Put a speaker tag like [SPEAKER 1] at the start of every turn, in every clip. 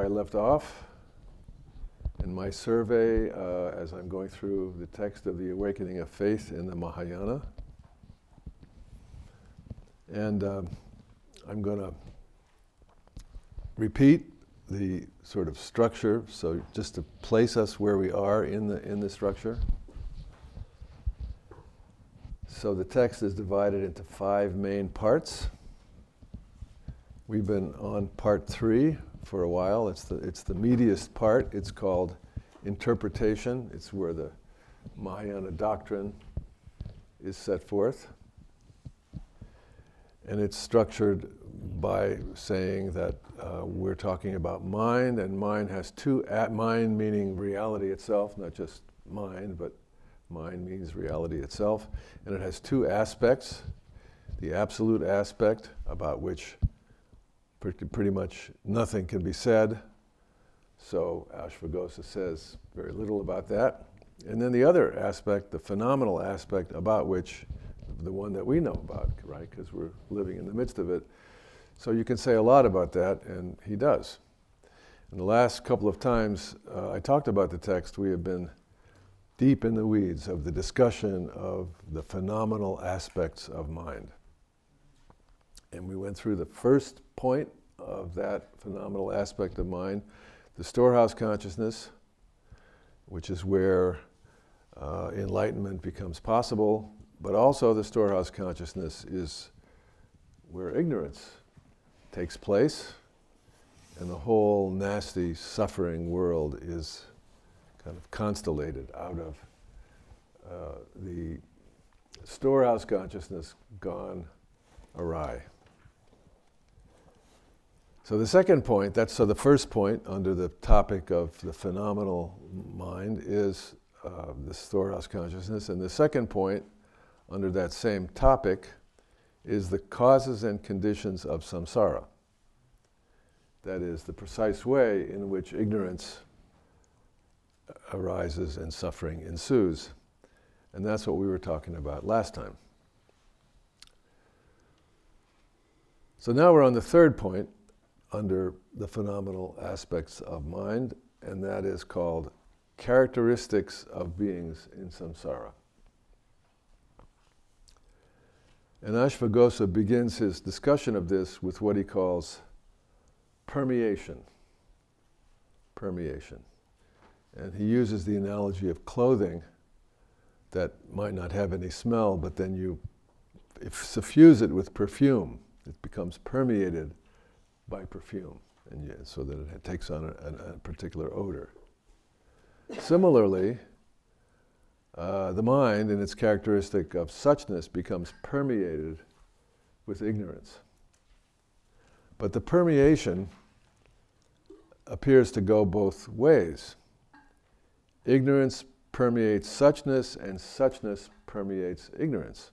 [SPEAKER 1] left off in my survey as I'm going through the text of the Awakening of Faith in the Mahayana. And I'm going to repeat the sort of structure, so just to place us where we are in the structure. So the text is divided into 5 main parts. We've been on part 3 for a while. It's the meatiest part. It's called interpretation. It's where the Mahayana doctrine is set forth. And it's structured by saying that we're talking about mind, and mind has mind meaning reality itself, not just mind, but mind means reality itself. And it has 2 aspects. The absolute aspect, about which pretty much nothing can be said. So Ashvaghosha says very little about that. And then the other aspect, the phenomenal aspect, about which, the one that we know about, right, because we're living in the midst of it. So you can say a lot about that, and he does. And the last couple of times I talked about the text, we have been deep in the weeds of the discussion of the phenomenal aspects of mind. And we went through the first point of that phenomenal aspect of mind, the storehouse consciousness, which is where enlightenment becomes possible, but also the storehouse consciousness is where ignorance takes place, and the whole nasty, suffering world is kind of constellated out of the storehouse consciousness gone awry. So the second point, so the first point under the topic of the phenomenal mind is the storehouse consciousness, and the second point under that same topic is the causes and conditions of samsara. That is, the precise way in which ignorance arises and suffering ensues. And that's what we were talking about last time. So now we're on the third point under the phenomenal aspects of mind, and that is called characteristics of beings in samsara. And Ashvaghosha begins his discussion of this with what he calls permeation. Permeation. And he uses the analogy of clothing that might not have any smell, but then you suffuse it with perfume. It becomes permeated by perfume, and so that it takes on a particular odor. Similarly, the mind, in its characteristic of suchness, becomes permeated with ignorance. But the permeation appears to go both ways. Ignorance permeates suchness, and suchness permeates ignorance.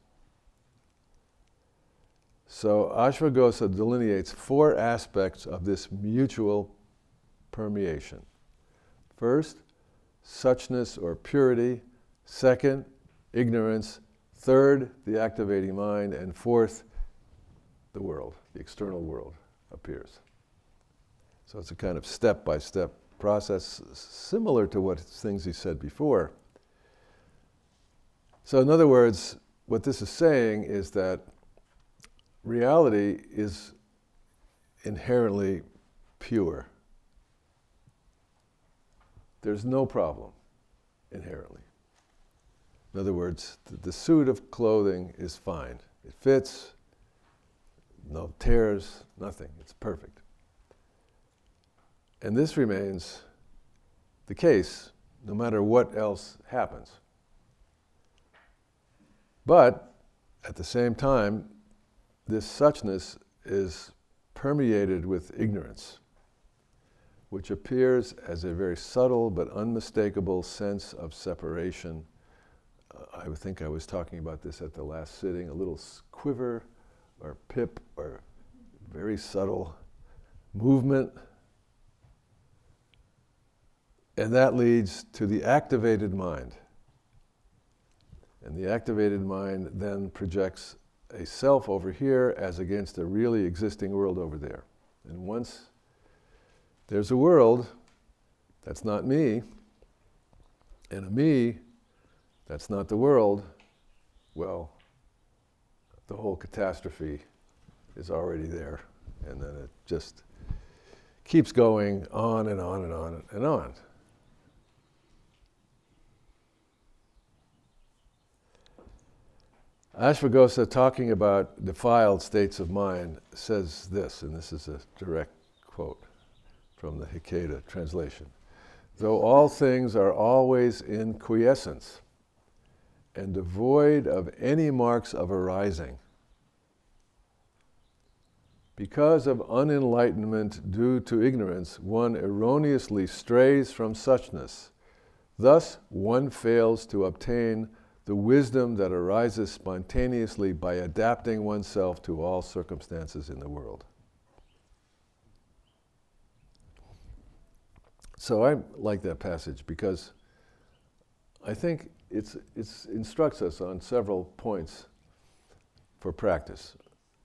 [SPEAKER 1] So Ashvaghosha delineates 4 aspects of this mutual permeation. First, suchness or purity. Second, ignorance. Third, the activating mind. And fourth, the world, the external world appears. So it's a kind of step-by-step process, similar to what things he said before. So in other words, what this is saying is that reality is inherently pure. There's no problem inherently. In other words, the suit of clothing is fine. It fits, no tears, nothing. It's perfect. And this remains the case no matter what else happens. But at the same time, this suchness is permeated with ignorance, which appears as a very subtle but unmistakable sense of separation. I would think I was talking about this at the last sitting, a little quiver or pip or very subtle movement. And that leads to the activated mind. And the activated mind then projects a self over here as against a really existing world over there. And once there's a world that's not me, and a me that's not the world, well, the whole catastrophe is already there. And then it just keeps going on and on and on and on. Ashvaghosha, talking about defiled states of mind, says this, and this is a direct quote from the Hikeda translation. Though all things are always in quiescence and devoid of any marks of arising, because of unenlightenment due to ignorance, one erroneously strays from suchness. Thus, one fails to obtain the wisdom that arises spontaneously by adapting oneself to all circumstances in the world. So I like that passage because I think it instructs us on several points for practice.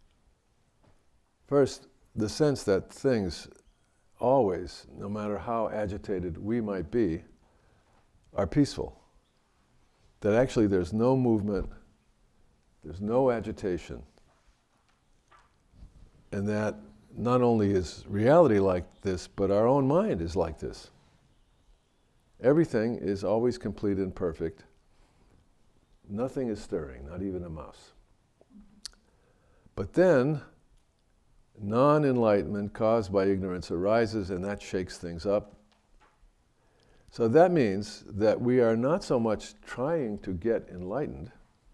[SPEAKER 1] First, the sense that things always, no matter how agitated we might be, are peaceful. That actually there's no movement, there's no agitation, and that not only is reality like this, but our own mind is like this. Everything is always complete and perfect. Nothing is stirring, not even a mouse. But then, non-enlightenment caused by ignorance arises, and that shakes things up. So that means that we are not so much trying to get enlightened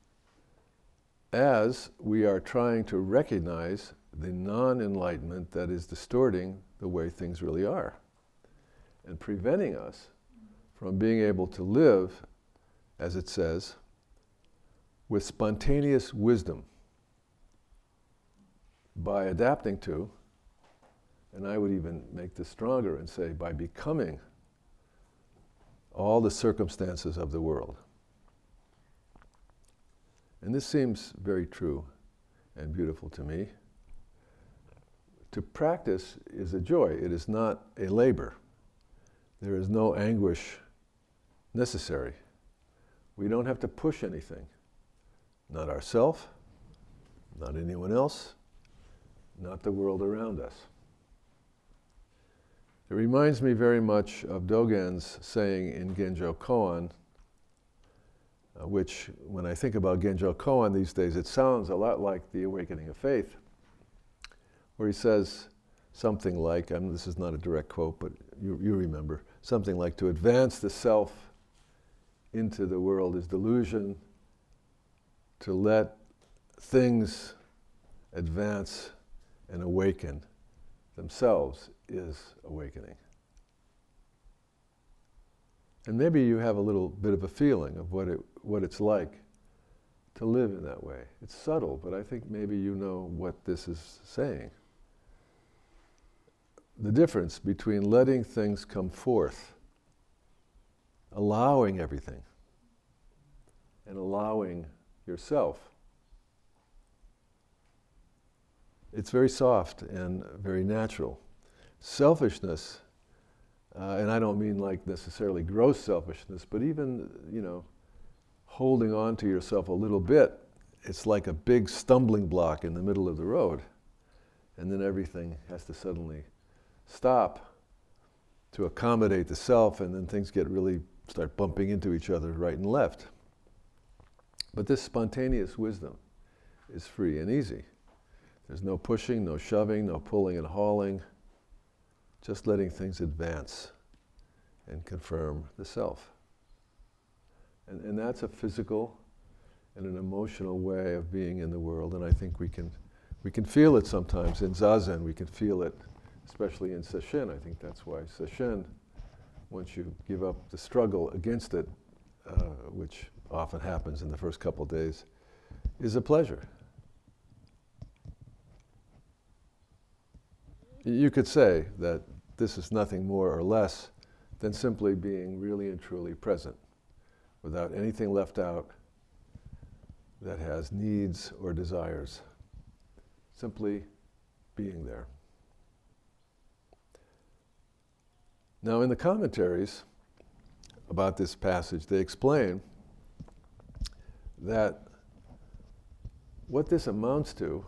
[SPEAKER 1] as we are trying to recognize the non-enlightenment that is distorting the way things really are and preventing us from being able to live, as it says, with spontaneous wisdom by adapting to, and I would even make this stronger and say by becoming all the circumstances of the world. And this seems very true and beautiful to me. To practice is a joy. It is not a labor. There is no anguish necessary. We don't have to push anything. Not ourselves, not anyone else, not the world around us. It reminds me very much of Dogen's saying in Genjo Koan, which, when I think about Genjo Koan these days, it sounds a lot like the Awakening of Faith, where he says something like, this is not a direct quote, but you remember, something like, to advance the self into the world is delusion, to let things advance and awaken themselves is awakening. And maybe you have a little bit of a feeling of what it's like to live in that way. It's subtle, but I think maybe you know what this is saying. The difference between letting things come forth, allowing everything, and allowing yourself. It's very soft and very natural. Selfishness, and I don't mean like necessarily gross selfishness, but even, holding on to yourself a little bit, it's like a big stumbling block in the middle of the road. And then everything has to suddenly stop to accommodate the self, and then things start bumping into each other right and left. But this spontaneous wisdom is free and easy. There's no pushing, no shoving, no pulling and hauling, just letting things advance and confirm the self. And that's a physical and an emotional way of being in the world, and I think we can feel it sometimes in Zazen. We can feel it, especially in Sesshin. I think that's why Sesshin, once you give up the struggle against it, which often happens in the first couple of days, is a pleasure. You could say that this is nothing more or less than simply being really and truly present, without anything left out that has needs or desires. Simply being there. Now, in the commentaries about this passage, they explain that what this amounts to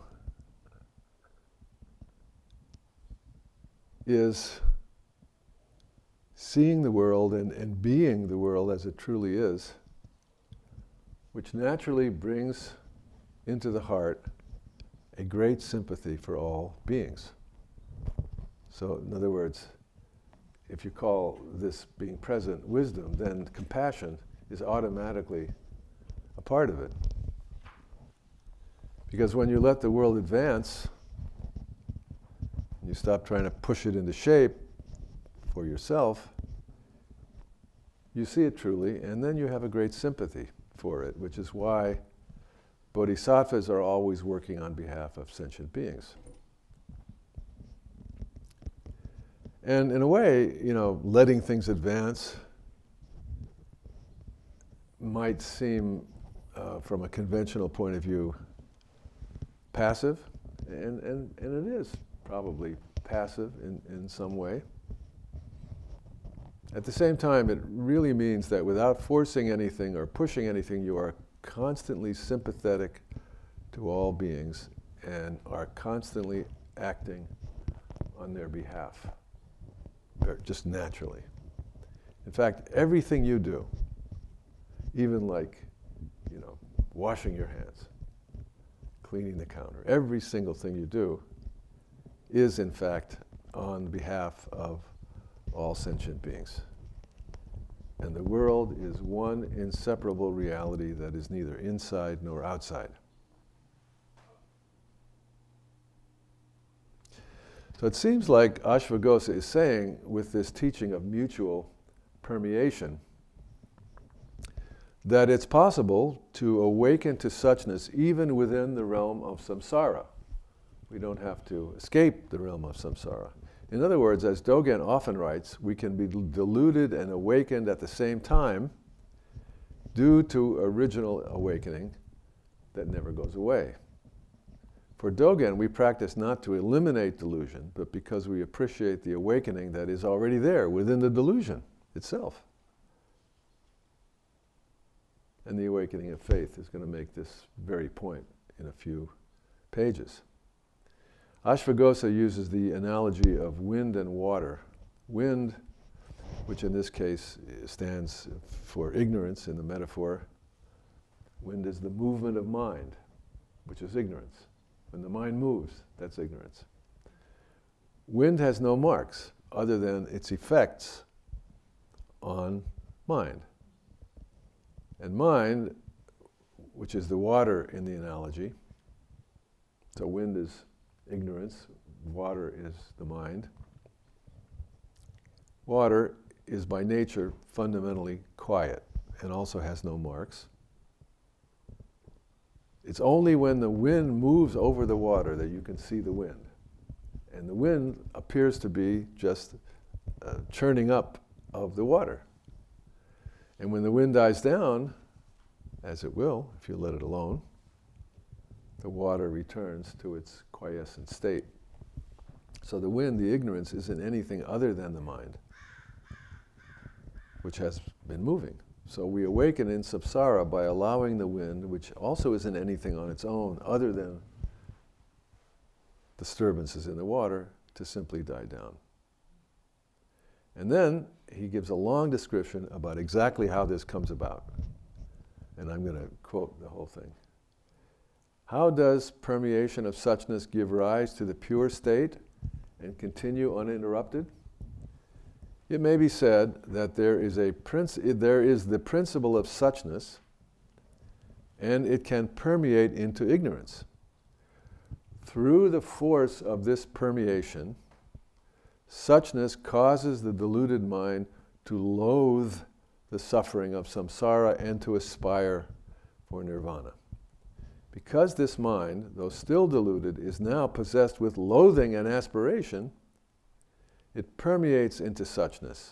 [SPEAKER 1] is seeing the world and being the world as it truly is, which naturally brings into the heart a great sympathy for all beings. So, in other words, if you call this being present wisdom, then compassion is automatically a part of it. Because when you let the world advance, you stop trying to push it into shape for yourself, you see it truly, and then you have a great sympathy for it, which is why bodhisattvas are always working on behalf of sentient beings. And in a way, letting things advance might seem, from a conventional point of view, passive, and it is probably passive in some way. At the same time, it really means that without forcing anything or pushing anything, you are constantly sympathetic to all beings and are constantly acting on their behalf, just naturally. In fact, everything you do, even like, washing your hands, cleaning the counter, every single thing you do is in fact on behalf of all sentient beings. And the world is one inseparable reality that is neither inside nor outside. So it seems like Ashvaghosha is saying, with this teaching of mutual permeation, that it's possible to awaken to suchness even within the realm of samsara. We don't have to escape the realm of samsara. In other words, as Dogen often writes, we can be deluded and awakened at the same time due to original awakening that never goes away. For Dogen, we practice not to eliminate delusion, but because we appreciate the awakening that is already there within the delusion itself. And the awakening of faith is going to make this very point in a few pages. Ashvaghosha uses the analogy of wind and water. Wind, which in this case stands for ignorance in the metaphor. Wind is the movement of mind, which is ignorance. When the mind moves, that's ignorance. Wind has no marks other than its effects on mind. And mind, which is the water in the analogy, so wind is ignorance, water is the mind. Water is by nature fundamentally quiet and also has no marks. It's only when the wind moves over the water that you can see the wind. And the wind appears to be just churning up of the water. And when the wind dies down, as it will, if you let it alone, the water returns to its quiescent state. So the wind, the ignorance, isn't anything other than the mind, which has been moving. So we awaken in samsara by allowing the wind, which also isn't anything on its own other than disturbances in the water, to simply die down. And then he gives a long description about exactly how this comes about. And I'm going to quote the whole thing. How does permeation of suchness give rise to the pure state and continue uninterrupted? It may be said that there is the principle of suchness, and it can permeate into ignorance. Through the force of this permeation, suchness causes the deluded mind to loathe the suffering of samsara and to aspire for nirvana. Because this mind, though still deluded, is now possessed with loathing and aspiration, it permeates into suchness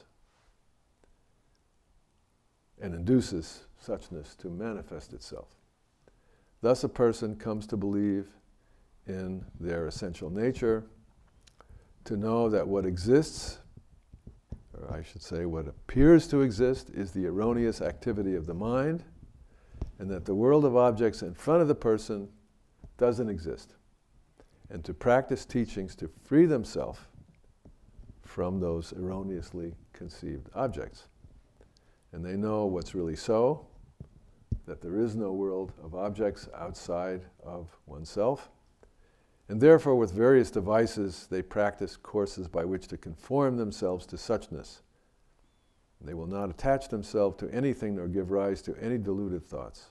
[SPEAKER 1] and induces suchness to manifest itself. Thus a person comes to believe in their essential nature, to know that what exists, or I should say, what appears to exist is the erroneous activity of the mind, and that the world of objects in front of the person doesn't exist. And to practice teachings to free themselves from those erroneously conceived objects. And they know what's really so, that there is no world of objects outside of oneself. And therefore, with various devices, they practice courses by which to conform themselves to suchness. They will not attach themselves to anything nor give rise to any deluded thoughts.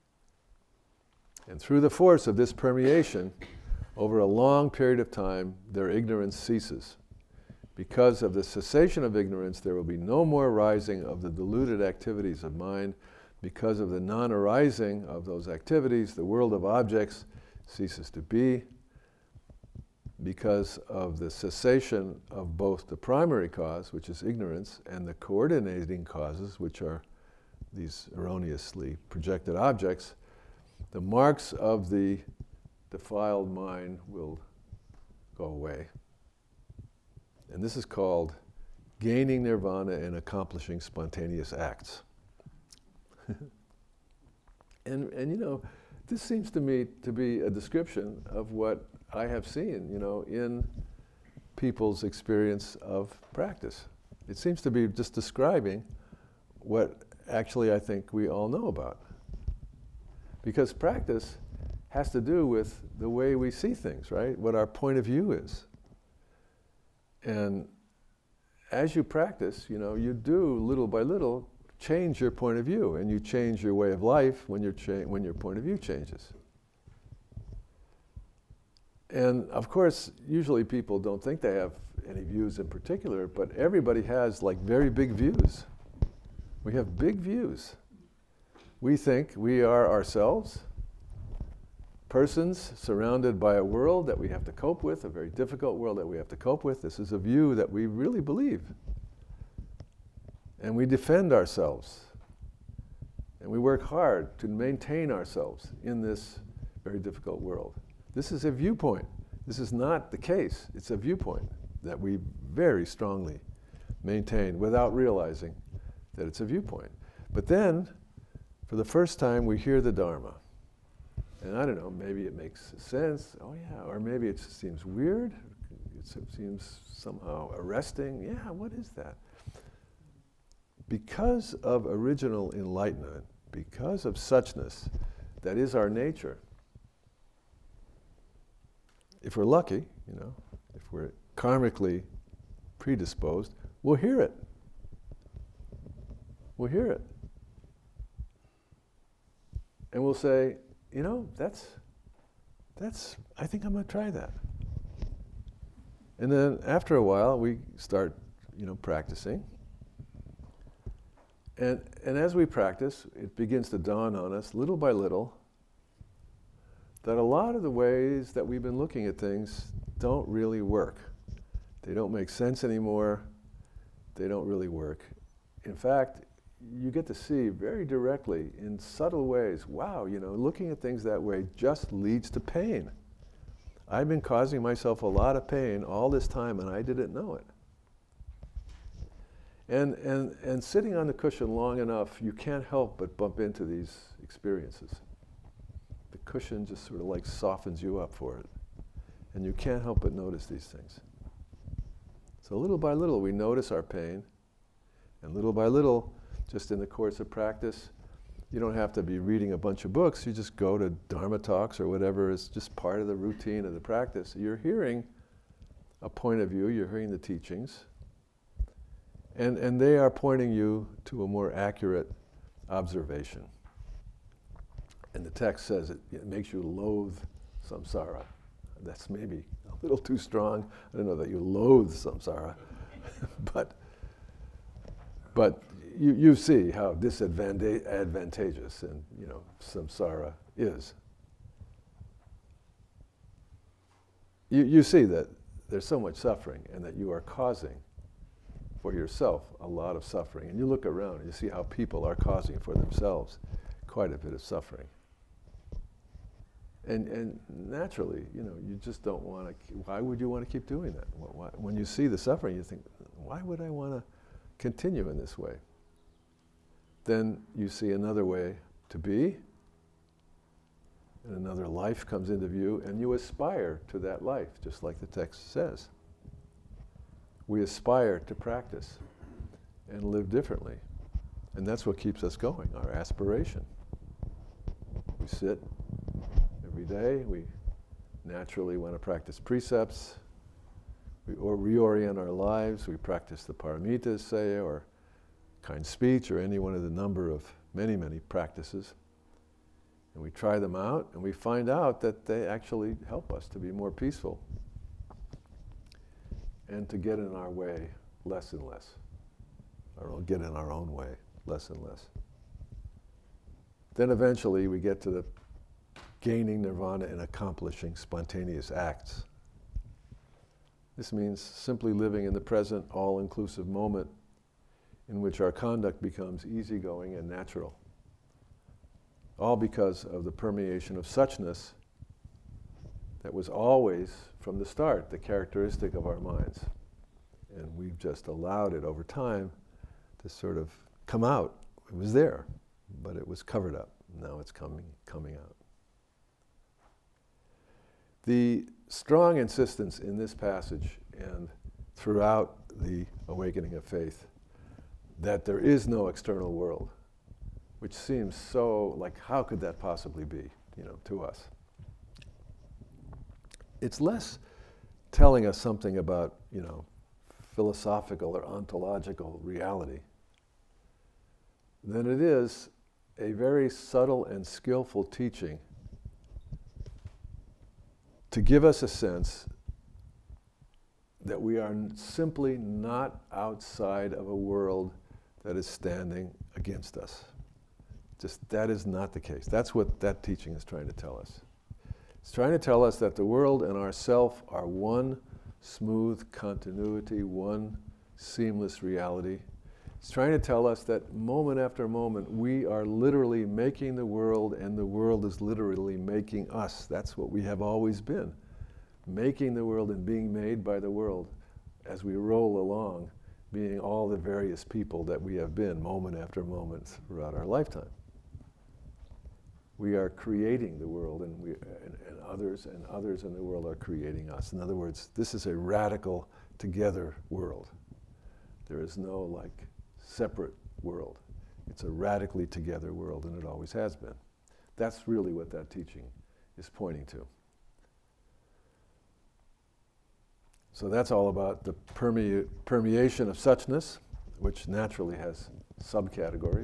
[SPEAKER 1] And through the force of this permeation, over a long period of time, their ignorance ceases. Because of the cessation of ignorance, there will be no more rising of the deluded activities of mind. Because of the non-arising of those activities, the world of objects ceases to be. Because of the cessation of both the primary cause, which is ignorance, and the coordinating causes, which are these erroneously projected objects, the marks of the defiled mind will go away. And this is called gaining nirvana and accomplishing spontaneous acts. and you know, this seems to me to be a description of what I have seen, you know, in people's experience of practice. It seems to be just describing what actually I think we all know about. Because practice has to do with the way we see things, right? What our point of view is. And as you practice, you know, you do little by little change your point of view, and you change your way of life when your point of view changes. And of course, usually people don't think they have any views in particular, but everybody has like very big views. We have big views. We think we are ourselves, persons surrounded by a world that we have to cope with, a very difficult world that we have to cope with. This is a view that we really believe. And we defend ourselves. And we work hard to maintain ourselves in this very difficult world. This is a viewpoint. This is not the case. It's a viewpoint that we very strongly maintain without realizing that it's a viewpoint. But then, for the first time, we hear the Dharma. And I don't know, maybe it makes sense. Oh yeah, or maybe it just seems weird. It seems somehow arresting. Yeah, what is that? Because of original enlightenment, because of suchness, that is our nature. If we're lucky, you know, if we're karmically predisposed, we'll hear it. We'll hear it. And we'll say, you know, that's, I think I'm going to try that. And then after a while, we start, you know, practicing. And as we practice, it begins to dawn on us, little by little, that a lot of the ways that we've been looking at things don't really work. They don't make sense anymore. They don't really work. In fact, you get to see very directly, in subtle ways, wow, you know, looking at things that way just leads to pain. I've been causing myself a lot of pain all this time, and I didn't know it. And sitting on the cushion long enough, you can't help but bump into these experiences. The cushion just sort of like softens you up for it. And you can't help but notice these things. So little by little, we notice our pain. And little by little, just in the course of practice, you don't have to be reading a bunch of books. You just go to Dharma talks or whatever is just part of the routine of the practice. You're hearing a point of view. You're hearing the teachings. And they are pointing you to a more accurate observation. And the text says it makes you loathe samsara. That's maybe a little too strong. I don't know that you loathe samsara, but you see how disadvantageous and, you know, samsara is. You see that there's so much suffering and that you are causing for yourself a lot of suffering. And you look around and you see how people are causing for themselves quite a bit of suffering. And naturally, you know, you just don't want to, why would you want to keep doing that? When you see the suffering, you think, why would I want to continue in this way. Then you see another way to be, and another life comes into view, and you aspire to that life, just like the text says. We aspire to practice and live differently. And that's what keeps us going, our aspiration. We sit every day, we naturally want to practice precepts, we reorient our lives, we practice the paramitas, say, or kind speech, or any one of the number of many, many practices. And we try them out, and we find out that they actually help us to be more peaceful and to get in our way less and less. Or get in our own way less and less. Then eventually we get to the gaining nirvana and accomplishing spontaneous acts. This means simply living in the present, all-inclusive moment in which our conduct becomes easygoing and natural. All because of the permeation of suchness that was always, from the start, the characteristic of our minds. And we've just allowed it over time to sort of come out. It was there, but it was covered up. Now it's coming out. The strong insistence in this passage and throughout the awakening of faith that there is no external world, which seems so, like, how could that possibly be, to us? It's less telling us something about, philosophical or ontological reality than it is a very subtle and skillful teaching to give us a sense that we are simply not outside of a world that is standing against us. Just that is not the case. That's what that teaching is trying to tell us. It's trying to tell us that the world and ourself are one smooth continuity, one seamless reality. It's trying to tell us that moment after moment we are literally making the world, and the world is literally making us. That's what we have always been, making the world and being made by the world as we roll along, being all the various people that we have been moment after moment throughout our lifetime. We are creating the world, and others in the world are creating us. In other words, this is a radical together world. There is no separate world. It's a radically together world, and it always has been. That's really what that teaching is pointing to. So that's all about the permeation of suchness, which naturally has subcategories.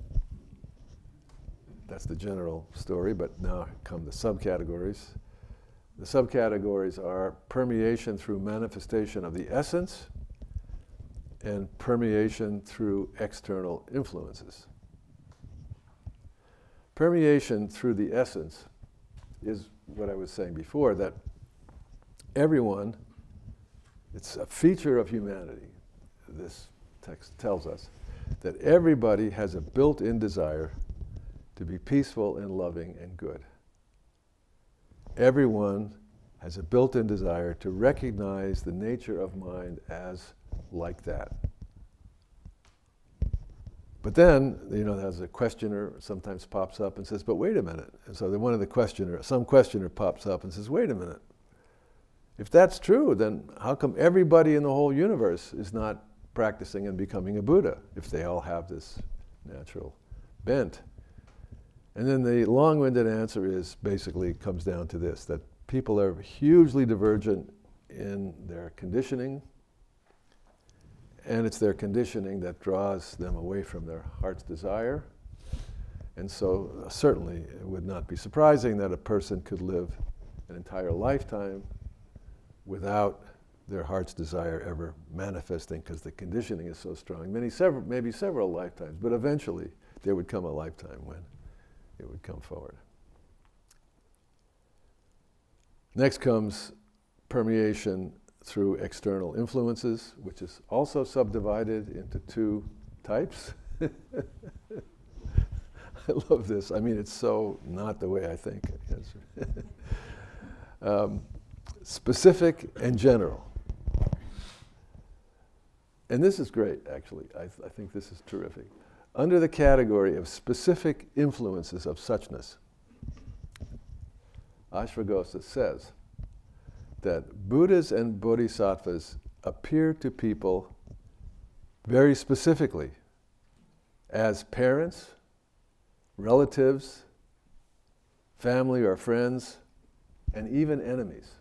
[SPEAKER 1] That's the general story, but now come the subcategories. The subcategories are permeation through manifestation of the essence and permeation through external influences. Permeation through the essence is what I was saying before, that everyone, it's a feature of humanity. This text tells us that everybody has a built-in desire to be peaceful and loving and good. Everyone has a built-in desire to recognize the nature of mind as like that. But then, there's a questioner sometimes pops up and says, but wait a minute. And so some questioner pops up and says, wait a minute. If that's true, then how come everybody in the whole universe is not practicing and becoming a Buddha if they all have this natural bent? And then the long-winded answer basically comes down to this, that people are hugely divergent in their conditioning, and it's their conditioning that draws them away from their heart's desire. And so certainly it would not be surprising that a person could live an entire lifetime without their heart's desire ever manifesting, because the conditioning is so strong. Maybe several lifetimes, but eventually there would come a lifetime when it would come forward. Next comes permeation through external influences, which is also subdivided into two types. I love this. I mean, it's so not the way I think. Specific and general. And this is great, actually. I think this is terrific. Under the category of specific influences of suchness, Ashvaghosha says that Buddhas and Bodhisattvas appear to people very specifically as parents, relatives, family or friends, and even enemies.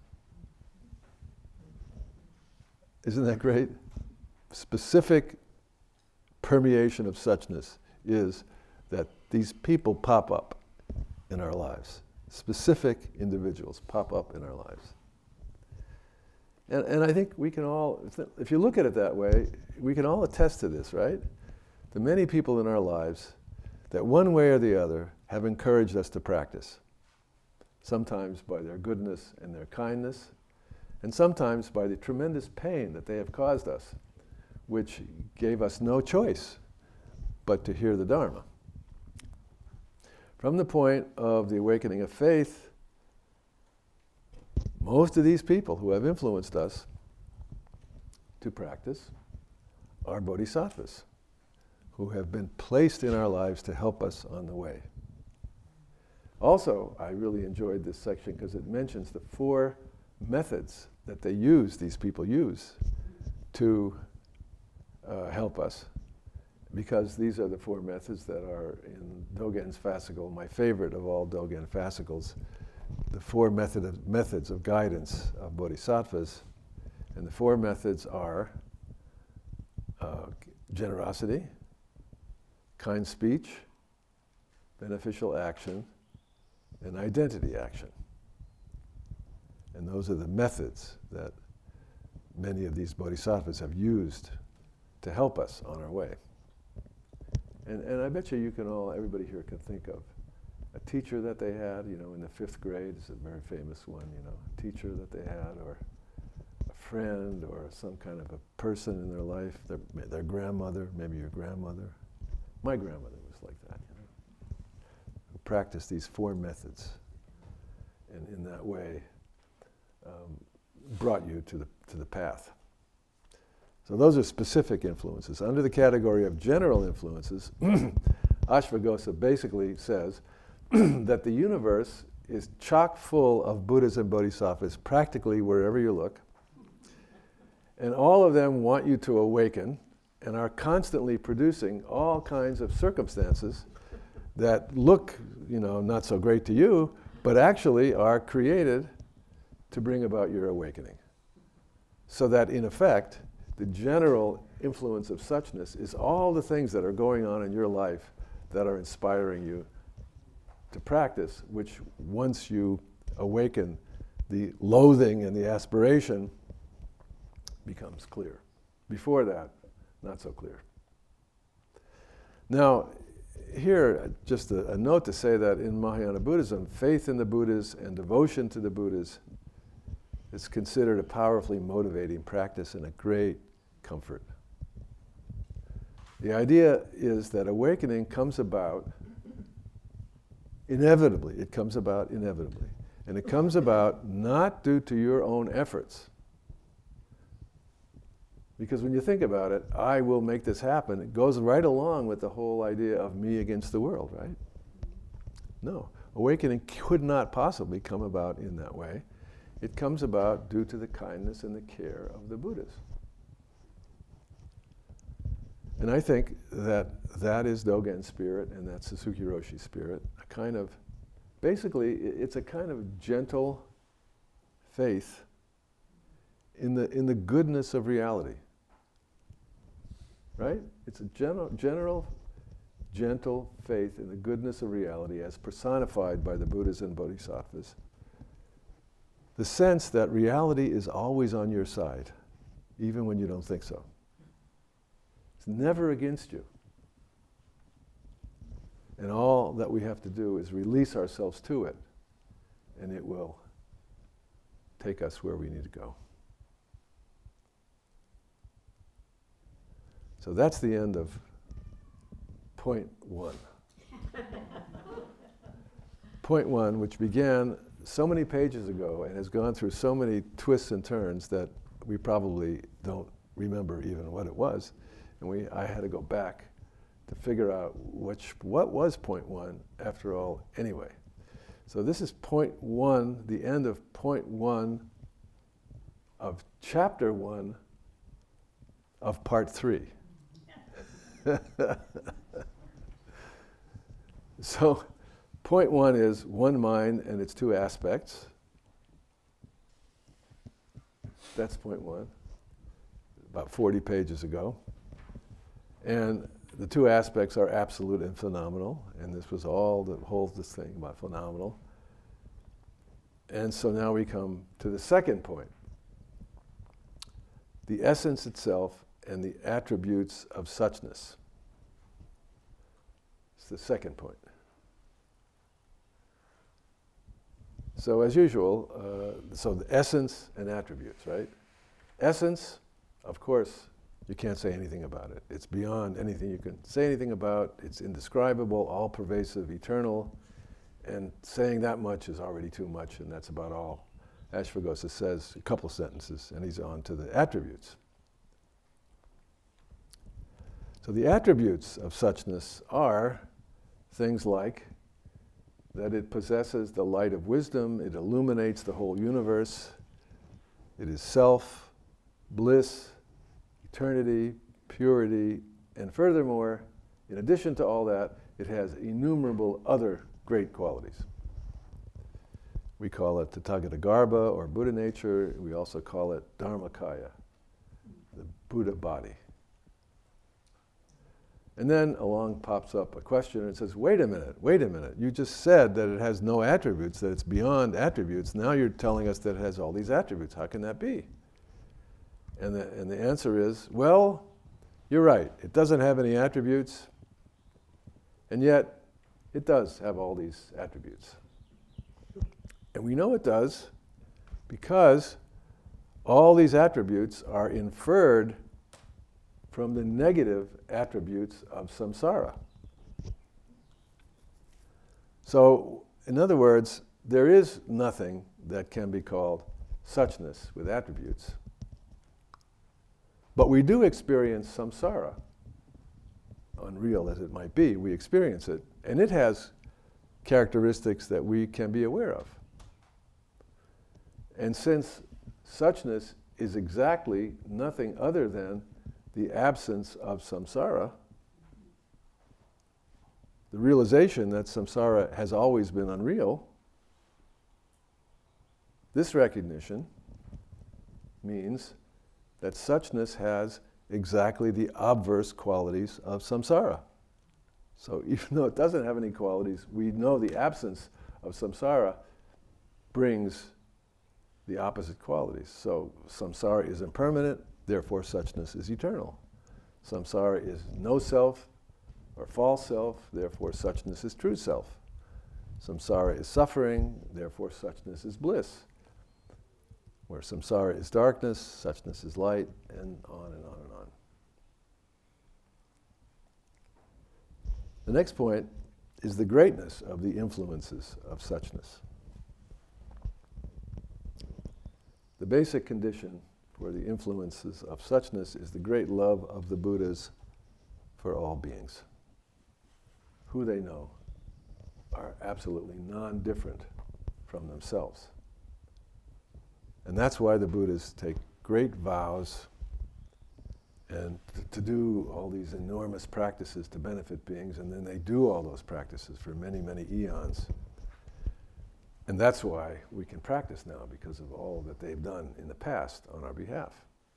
[SPEAKER 1] Isn't that great? Specific permeation of suchness is that these people pop up in our lives. Specific individuals pop up in our lives. And I think we can all, if you look at it that way, we can all attest to this, right? The many people in our lives that one way or the other have encouraged us to practice. Sometimes by their goodness and their kindness, and sometimes by the tremendous pain that they have caused us, which gave us no choice but to hear the Dharma. From the point of the awakening of faith, most of these people who have influenced us to practice are bodhisattvas, who have been placed in our lives to help us on the way. Also, I really enjoyed this section because it mentions the 4 methods that these people use to help us, because these are the 4 methods that are in Dogen's fascicle, my favorite of all Dogen fascicles, the 4 methods of guidance of bodhisattvas. And the 4 methods are generosity, kind speech, beneficial action, and identity action. And those are the methods that many of these bodhisattvas have used to help us on our way. And I bet you can all, everybody here can think of a teacher that they had, in the 5th grade is a very famous one, a teacher that they had, or a friend, or some kind of a person in their life, their grandmother, maybe your grandmother. My grandmother was like that, who practiced these 4 methods, and in that way brought you to the path. So those are specific influences. Under the category of general influences, Ashvaghosha basically says that the universe is chock full of Buddhas and Bodhisattvas practically wherever you look. And all of them want you to awaken and are constantly producing all kinds of circumstances that look, not so great to you, but actually are created to bring about your awakening. So that in effect, the general influence of suchness is all the things that are going on in your life that are inspiring you to practice, which once you awaken, the loathing and the aspiration becomes clear. Before that, not so clear. Now, here, just a note to say that in Mahayana Buddhism, faith in the Buddhas and devotion to the Buddhas is considered a powerfully motivating practice and a great comfort. The idea is that awakening comes about inevitably. It comes about inevitably. And it comes about not due to your own efforts. Because when you think about it, I will make this happen, it goes right along with the whole idea of me against the world, right? No. Awakening could not possibly come about in that way. It comes about due to the kindness and the care of the Buddhas. And I think that that is Dogen's spirit, and that's Suzuki Roshi's spirit. A kind of, basically, it's a kind of gentle faith in the goodness of reality. Right? It's a general, gentle faith in the goodness of reality as personified by the Buddhas and Bodhisattvas. The sense that reality is always on your side, even when you don't think so. It's never against you. And all that we have to do is release ourselves to it, and it will take us where we need to go. So that's the end of point 1. Point 1, which began so many pages ago and has gone through so many twists and turns that we probably don't remember even what it was. And I had to go back to figure out what was point one after all anyway. So this is point one, the end of point one of chapter one of part three. So point one is one mind and its two aspects. That's point one, about 40 pages ago. And the two aspects are absolute and phenomenal, and this was all that holds this thing about phenomenal. And so now we come to the second point. The essence itself and the attributes of suchness. It's the second point. So as usual, so the essence and attributes, right? Essence, of course, you can't say anything about it. It's beyond anything you can say anything about. It's indescribable, all-pervasive, eternal, and saying that much is already too much, and that's about all. Ashvaghosha says a couple sentences, and he's on to the attributes. So the attributes of suchness are things like that it possesses the light of wisdom, it illuminates the whole universe, it is self, bliss, eternity, purity, and furthermore, in addition to all that, it has innumerable other great qualities. We call it Tathagatagarbha, or Buddha nature. We also call it Dharmakaya, the Buddha body. And then along pops up a question and says, wait a minute, you just said that it has no attributes, that it's beyond attributes. Now you're telling us that it has all these attributes. How can that be? And the answer is, well, you're right. It doesn't have any attributes, and yet it does have all these attributes. And we know it does because all these attributes are inferred from the negative attributes of samsara. So, in other words, there is nothing that can be called suchness with attributes. But we do experience samsara, unreal as it might be, we experience it, and it has characteristics that we can be aware of. And since suchness is exactly nothing other than the absence of samsara, the realization that samsara has always been unreal, this recognition means that suchness has exactly the obverse qualities of samsara. So even though it doesn't have any qualities, we know the absence of samsara brings the opposite qualities. So samsara is impermanent, therefore suchness is eternal. Samsara is no self or false self, therefore suchness is true self. Samsara is suffering, therefore suchness is bliss. Where samsara is darkness, suchness is light, and on and on and on. The next point is the greatness of the influences of suchness. The basic condition for the influences of suchness is the great love of the Buddhas for all beings. Who they know are absolutely non-different from themselves. And that's why the Buddhas take great vows and to do all these enormous practices to benefit beings, and then they do all those practices for many, many eons. And that's why we can practice now, because of all that they've done in the past on our behalf.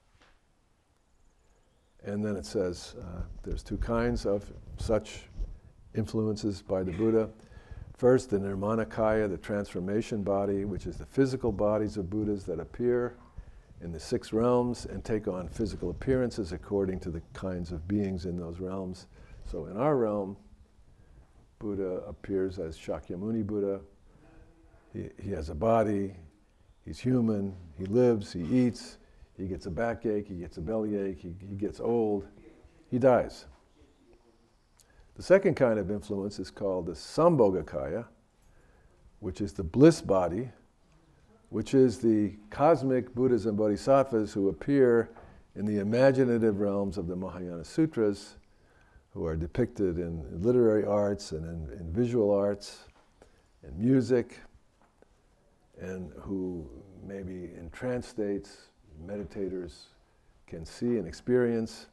[SPEAKER 1] And then it says there's two kinds of such influences by the Buddha. First, the Nirmanakaya, the transformation body, which is the physical bodies of Buddhas that appear in the 6 realms and take on physical appearances according to the kinds of beings in those realms. So in our realm, Buddha appears as Shakyamuni Buddha. He has a body, he's human, he lives, he eats, he gets a backache, he gets a bellyache, he gets old, he dies. The second kind of influence is called the Sambhogakaya, which is the bliss body, which is the cosmic Buddhas and Bodhisattvas who appear in the imaginative realms of the Mahayana Sutras, who are depicted in literary arts and in visual arts and music, and who maybe in trance states meditators can see and experience.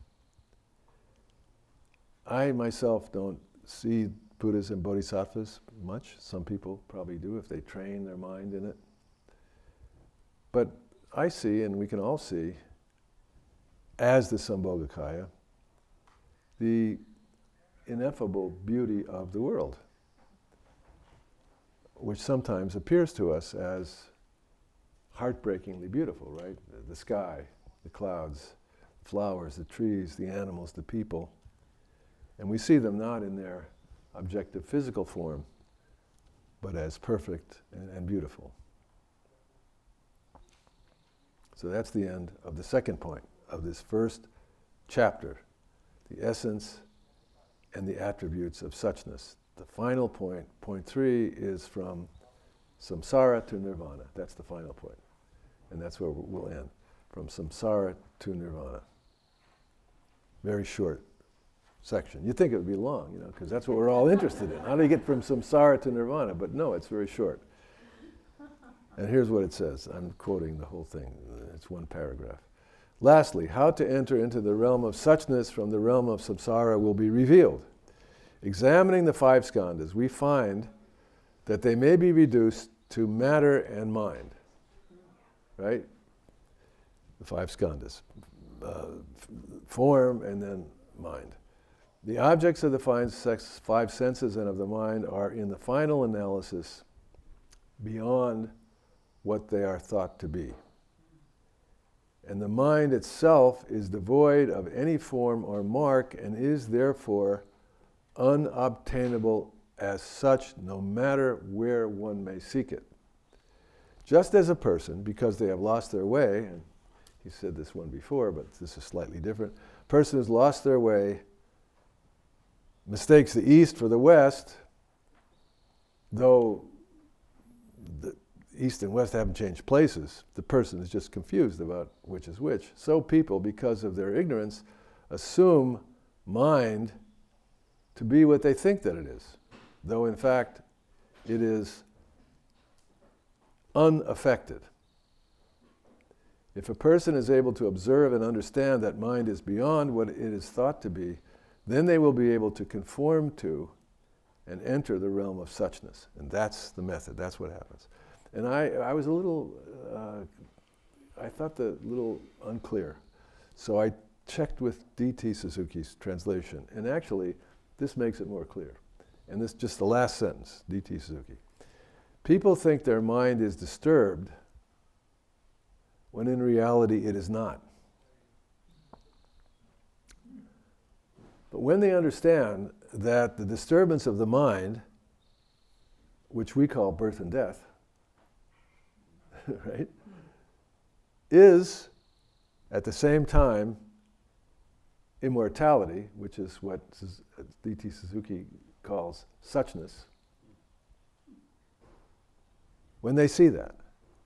[SPEAKER 1] I myself don't see Buddhas and Bodhisattvas much. Some people probably do if they train their mind in it. But I see, and we can all see, as the Sambhogakaya, the ineffable beauty of the world, which sometimes appears to us as heartbreakingly beautiful, right? The sky, the clouds, the flowers, the trees, the animals, the people. And we see them not in their objective physical form, but as perfect and beautiful. So that's the end of the second point of this first chapter, the essence and the attributes of suchness. The final point, point 3, is from samsara to nirvana. That's the final point. And that's where we'll end. From samsara to nirvana. Very short section. You'd think it would be long, because that's what we're all interested in. How do you get from samsara to nirvana? But no, it's very short. And here's what it says. I'm quoting the whole thing. It's one paragraph. Lastly, how to enter into the realm of suchness from the realm of samsara will be revealed. Examining the 5 skandhas, we find that they may be reduced to matter and mind. Right? The 5 skandhas. Form and then mind. The objects of the 5 senses and of the mind are in the final analysis beyond what they are thought to be. And the mind itself is devoid of any form or mark and is therefore unobtainable as such, no matter where one may seek it. Just as a person, because they have lost their way, and he said this one before, but this is slightly different, a person who's lost their way mistakes the east for the west, though the east and west haven't changed places, the person is just confused about which is which. So people, because of their ignorance, assume mind to be what they think that it is, though in fact it is unaffected. If a person is able to observe and understand that mind is beyond what it is thought to be, then they will be able to conform to and enter the realm of suchness. And that's the method, that's what happens. And I was a little, I thought a little unclear. So I checked with D.T. Suzuki's translation, and actually this makes it more clear. And this just the last sentence, D.T. Suzuki. People think their mind is disturbed when in reality it is not. But when they understand that the disturbance of the mind, which we call birth and death, right, is at the same time immortality, which is what D.T. Suzuki calls suchness. When they see that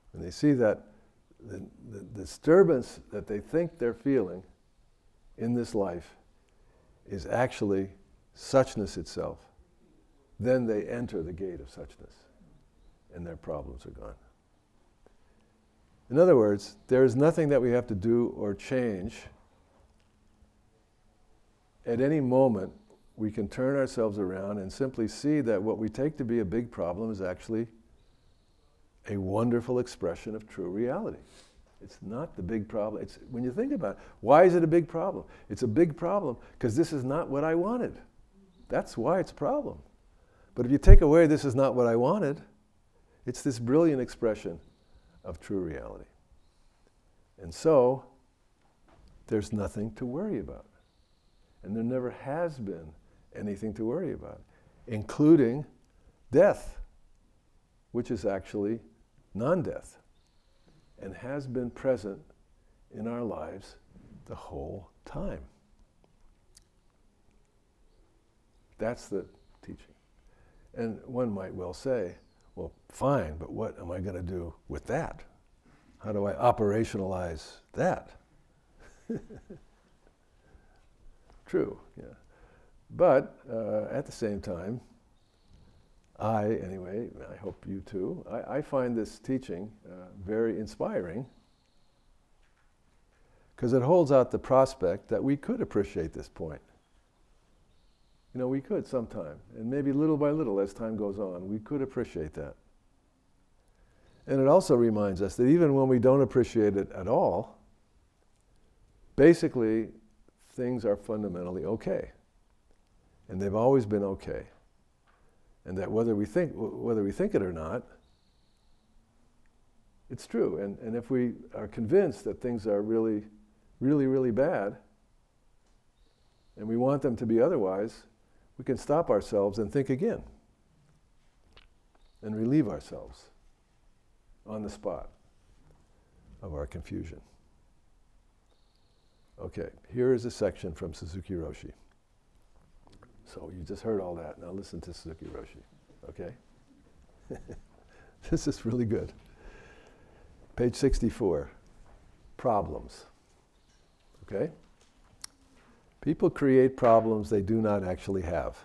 [SPEAKER 1] the disturbance that they think they're feeling in this life is actually suchness itself, then they enter the gate of suchness and their problems are gone. In other words, there is nothing that we have to do or change. At any moment, we can turn ourselves around and simply see that what we take to be a big problem is actually a wonderful expression of true reality. It's not the big problem. It's, when you think about it, why is it a big problem? It's a big problem because this is not what I wanted. That's why it's a problem. But if you take away this is not what I wanted, it's this brilliant expression of true reality. And so, there's nothing to worry about. And there never has been anything to worry about, including death, which is actually non-death and has been present in our lives the whole time. That's the teaching. And one might well say, well, fine, but what am I going to do with that? How do I operationalize that? True, yeah. But at the same time, anyway, I hope you too, I find this teaching very inspiring because it holds out the prospect that we could appreciate this point. You know, we could sometime, and maybe little by little as time goes on, we could appreciate that. And it also reminds us that even when we don't appreciate it at all, basically things are fundamentally okay. And they've always been okay. And that whether we think it or not, it's true. And if we are convinced that things are really, really, really bad, and we want them to be otherwise, we can stop ourselves and think again and relieve ourselves on the spot of our confusion. Okay, here is a section from Suzuki Roshi. So you just heard all that. Now listen to Suzuki Roshi, okay? This is really good. Page 64, problems, okay? People create problems they do not actually have.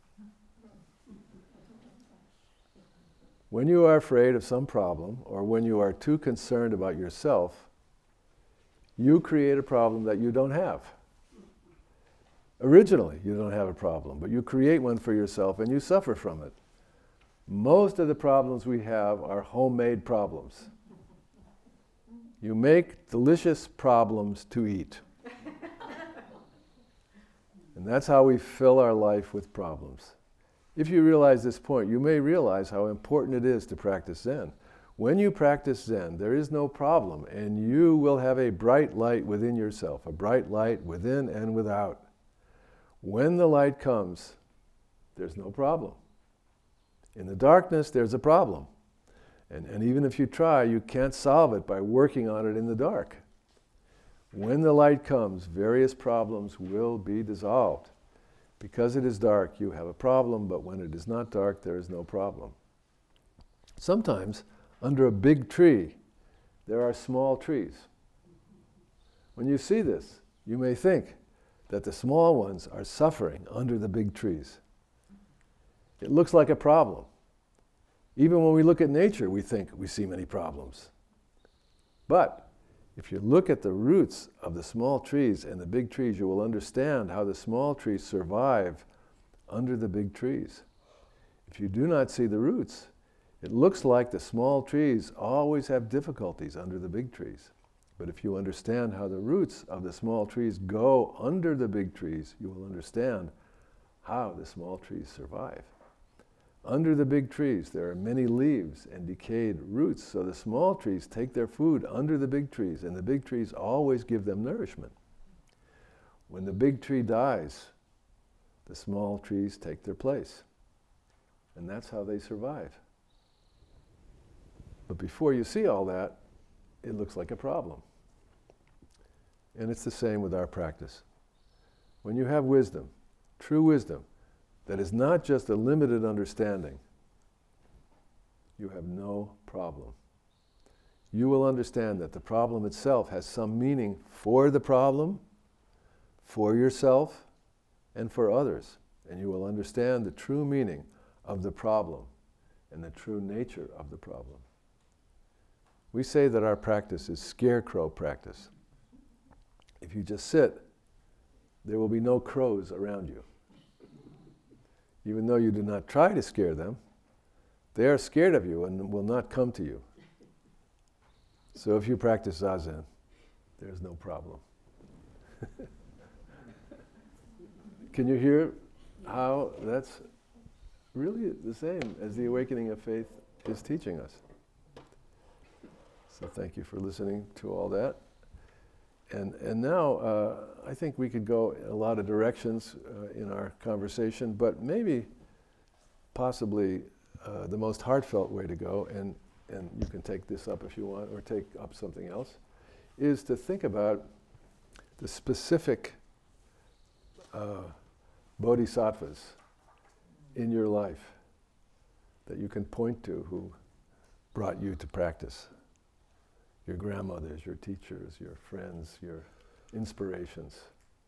[SPEAKER 1] When you are afraid of some problem, or when you are too concerned about yourself, you create a problem that you don't have. Originally, you don't have a problem, but you create one for yourself and you suffer from it. Most of the problems we have are homemade problems. You make delicious problems to eat. And that's how we fill our life with problems. If you realize this point, you may realize how important it is to practice Zen. When you practice Zen, there is no problem, and you will have a bright light within yourself, a bright light within and without. When the light comes, there's no problem. In the darkness, there's a problem. And even if you try, you can't solve it by working on it in the dark. When the light comes, various problems will be dissolved. Because it is dark, you have a problem, but when it is not dark, there is no problem. Sometimes, under a big tree, there are small trees. When you see this, you may think that the small ones are suffering under the big trees. It looks like a problem. Even when we look at nature, we think we see many problems. But if you look at the roots of the small trees and the big trees, you will understand how the small trees survive under the big trees. If you do not see the roots, it looks like the small trees always have difficulties under the big trees. But if you understand how the roots of the small trees go under the big trees, you will understand how the small trees survive. Under the big trees, there are many leaves and decayed roots, so the small trees take their food under the big trees, and the big trees always give them nourishment. When the big tree dies, the small trees take their place. And that's how they survive. But before you see all that, it looks like a problem. And it's the same with our practice. When you have wisdom, true wisdom, that is not just a limited understanding, you have no problem. You will understand that the problem itself has some meaning for the problem, for yourself, and for others. And you will understand the true meaning of the problem and the true nature of the problem. We say that our practice is scarecrow practice. If you just sit, there will be no crows around you. Even though you do not try to scare them, they are scared of you and will not come to you. So if you practice Zazen, there's no problem. Can you hear how that's really the same as the Awakening of Faith is teaching us? So thank you for listening to all that. And now I think we could go in a lot of directions in our conversation, but maybe possibly the most heartfelt way to go, and you can take this up if you want, or take up something else, is to think about the specific bodhisattvas in your life that you can point to who brought you to practice. Your grandmothers, your teachers, your friends, your inspirations.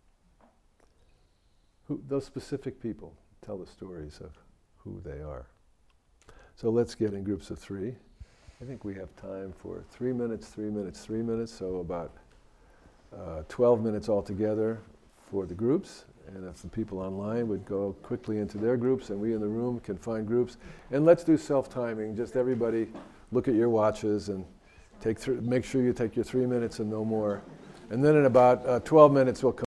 [SPEAKER 1] Those specific people tell the stories of who they are. So let's get in groups of 3. I think we have time for 3 minutes, 3 minutes, 3 minutes, so about 12 minutes altogether for the groups. And if the people online would go quickly into their groups, and we in the room can find groups. And let's do self-timing. Just everybody look at your watches and make sure you take your 3 minutes and no more. And then in about 12 minutes we'll come